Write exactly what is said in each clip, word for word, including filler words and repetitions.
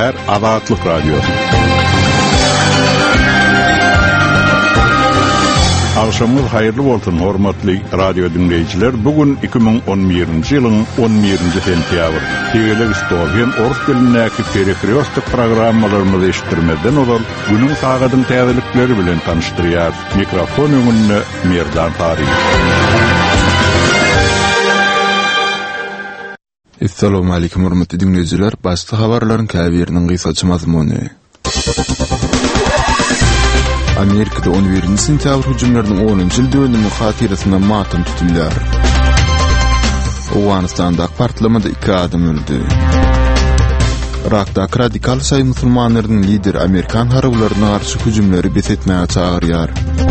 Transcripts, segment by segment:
Däher Azatlyk Radiosu. Akşamınız hayırlı bolsun hormatly radio dinleyijiler. Bugün iki bin on birinji ýylyň on birinji sentýabr. Tegeler istorýan orus dilindäki periferiostik programmalarymyzy eşitdirmeden olan günüň sagadyň täzelikleri bilen tanıştyrýar. Mikrofon öňünde Merdan Tariň. Assalamu alaykum hormatly dinleyijiler. Başly habarlaryň käbiriniň gysgaça mazmuny. Amerika'da on birinji sentyabr hüjümlerinin onuncu ýyl dönümi hatyrasyna matym tutulýar. Awganistanda partlamada iki adam öldü. Irakda radikal say musulmanlaryň lideri Amerikan harablaryna garşy hüjümleri besetmäge çagyrýar.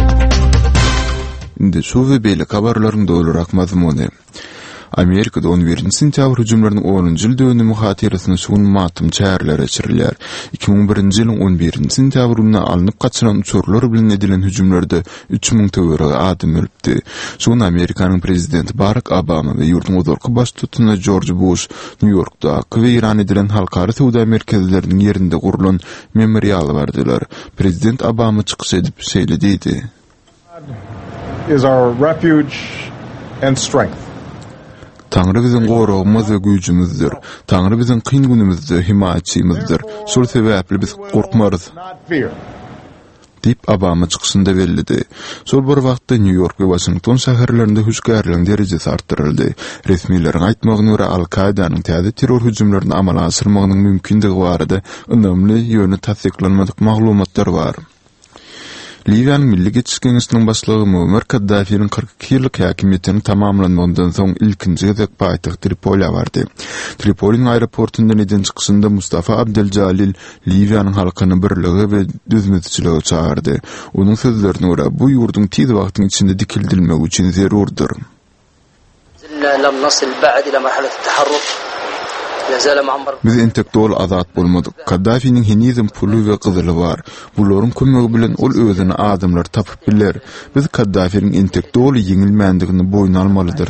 Indi şu we beýle habarlaryň dolurak mazmuny. Amerika'da on birinji sentyabr hüjümlerinin onuncu ýyl dönümi hatyrasyna şuň matym çäherler geçirilýär. iki bin birinji ýylyň on birinji sentýabrynda alınıp gaçyran uçurlar bilen edilen hüjümlerde üç miň töwereg adam ölüpdi. Şuň Amerikanyň prezidenti Barack Obama we ýurdun uzarky baş tutany George Bush New Yorkda we Iran edilen halkara töwde merkezleriniň ýerinde gurulan memorial berdiler. Prezident Obama çykyş edip şeýle is our refuge and strength. Taňry biziň goragymyz we güýjümizdir. Taňry biziň kyn günümizde himaýatçymyzdyr. Şol sebäpli biz gorkmarys. Dip Obama çykyşynda bellädi. Şol bir wagtda New York we Washington şäherlerinde hüjgärligiň derejesi artdyryldy. Resmiýetlerin aýtmagyna görä Al-Qaidanyň täze terror hüjümlerini amala asyrmagynyň mümkindigi barada önemli ýöne tasdiklanmadyk maglumatlar bar. Libyanyň Milli Geçiş Geňeşiniň başlygy Muammar Kaddafiň kırk iki ýyllyk häkimiýetini tamamlanmagydan soň ilkinji gezek paýtaxt Tripoli bardy. Tripoliň aeroportundan eden çykyşynda Mustafa Abdeljalil Libyanyň halkyny birligi we düzmetçiligi çağırdy. Onuň sözlerine görä bu ýurdun tiz wagtyň içinde dikildilmegi üçin zerurdur. لم نصل بعد إلى مرحلة التحرك. Biz intellektual azat bolmadyk. Kaddafiň henizm pulu we gyzyly bar. Bularyň kömegi bilen ol özüne adamlar tapyp biler. Biz Kaddafiň intellektual ýeňilmändigini boýna almalydyr.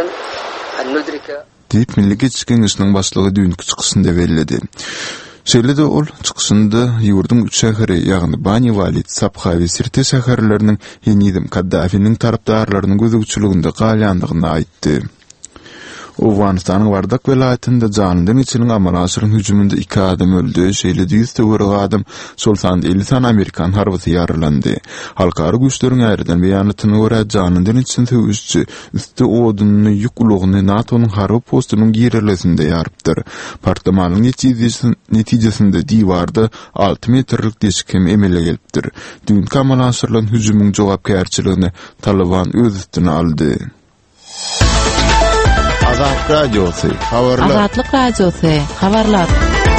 Diýip Milli Geçiş Geňeşiniň başlygy dünkü çykyşynda bellädi. Şeýle-de ol çykyşynda ýurdun üç şäheri ýagny Bani Walid, Sabha we Sirte şäherleriniň henizm Kaddafiň tarapdarlarynyň gözegçiliginde galýandygyny aýtdy. Awganistanyň Wardak welaýatynda janlyň içiniň amala asyryň hüjüminde iki adam öldü. Şeýle yüz töwereg adam şol sanda elli san Amerikan harbysy ýaralandy. Halkara güýçleriň aýrydan beýanatyna görä janlyň içinde töwüşçi üstü oduny ýük ulugyny NATO'nyň harby postunyň girerlesinde ýarypdyr. Partlamanyň netijesinde diýwarda alty metrlik deşik hem emele gelipdir. Dünkü amala asyrylan hüjümüň jogapkärçiligini Taliban öz üstüne aldy. Azatlyk Radiosu, habarlar. Azatlyk Radiosu, habarlar.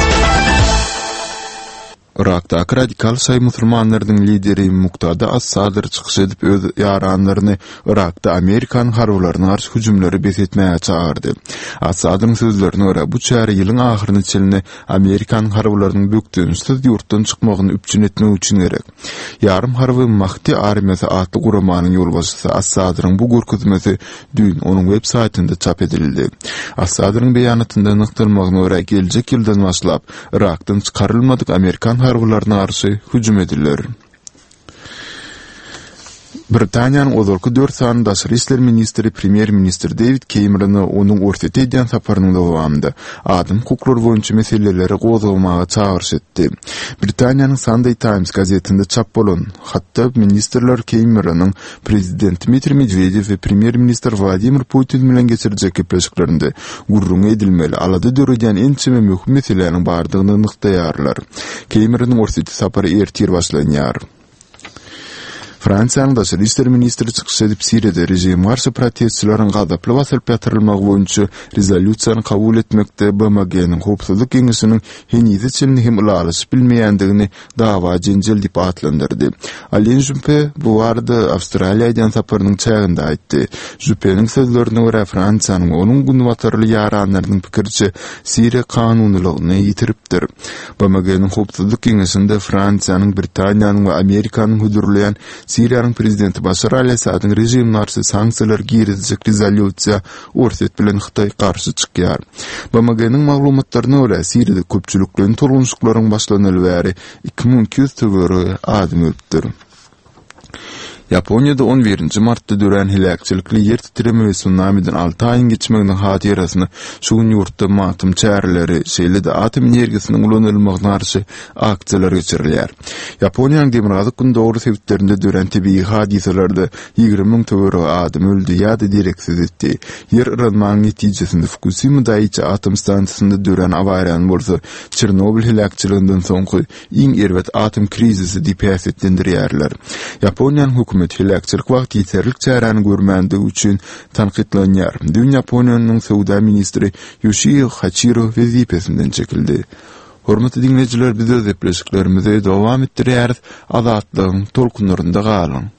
Irakda radikal say musulmanlaryň lideri Muqtada as-Sadr çykyş edip öz ýaranlaryny Irakda Amerikan harbylaryna garşy hüjümleri besetmäge çağırdy. As-Sadryň sözlerine görä bu çäre ýylyň ahyryny çelini Amerikan harbylarynyň bökdönüşsiz ýurtdan çykmagyny üpçün etmek üçin gerek. Ýarym harby Mahdi armiýasy atly guramanyň ýolbaşçysy As-Sadryň bu görkezmesi dün onuň web saýtynda çap edildi. As-Sadryň beýanatynda nykdyrmagyna görä geljek ýyldan başlap Irakdan çykarylmadyk Amerikan harbylaryna garşy hüjüm ediler. Britaniýanyň ozalky dört sany daşary işler ministri premier minister David Camerony onuň ortada edýän saparynyň dowamında adam hukuklary boýunça meseleleri gozulmaga çağırş etdi. Britaniýanyň Sunday Times gazetinde çap bolan hatda ministrler Cameronyň prezident Dmitry Medvedev we premier minister Vladimir Putin bilen geçirjek gepleşiklerinde gurrun edilmeli alada döredýän en çeme möhüm meseleleriň bardygyny nykdaýarlar. Cameronyň ortada sapary ertir başlanýar. Fransiýanyň daşary işler ministri çykyş edip Siriýede rejim garşy protestçilerin gazaply basyp ýatyrylmagy boýunça rezolýusiýany kabul etmekde B M G'niň howpsuzlyk geňeşiniň henize çelini hem ulalyşyp bilmeýändigini dawa jenjel diýip atlandyrdy. Alain Juppé bu arada Awstraliýadan saparynyň çäginde aýtdy. Juppéniň sözlerine görä Fransiýanyň onuň günwatarly ýaranlarynyň pikirçe Siriýa kanunylygyny ýitiripdir. B M G'niň howpsuzlyk geňeşinde Fransiýanyň, Britaniýanyň we Amerikanyň hüdürleýän Siriýanyň prezidenti Başar al-Asadyň rejimine garşy sanksiýalar girizjek rezolýusiýa orset bilen Hytaý garşy çykýar. B M G'niň maglumatlaryna görä Siriýede köpçülikliň tolgunçlyklaryň başlanyly bäri iki ming iki yüz tögeri adam öldürdi. Japonya'da on birinci martda dören hilakçılıklı yer titreme ve tsunamiden altı ayın geçmeginin hatirasyny şugun yurtda matym çäreleri şeýle-de atom energisiniň ulanylmagyna garşy aksiýalar geçirilýär. Japoniýanyň demirgazy gün dogry sebeplerinde dören tebii hadiselerde ýygrimi miň tögeri adam öldü ýa-da direksiz etdi. Yer ýarılmagyň netijesinde Fukushima daýça atom stansiýasynda dören awariýany bolsa Çernobil hilakçylygyndan soňky iň erwet atom krizisi diýip häsiýetlendirýärler. Japoniýanyň hökümeti hilakçylyk wagty ýeterlik çärany görmänligi üçin tanqidlanýar. Dün Japoniýanyň Sowda ministri Yoshihiro Hachiro wezipesinden çekildi. Hormatly dinleyijiler, biz öz epleşiklerimizi dowam etdirýäris. Azatlygyň tolkunlarynda galyň.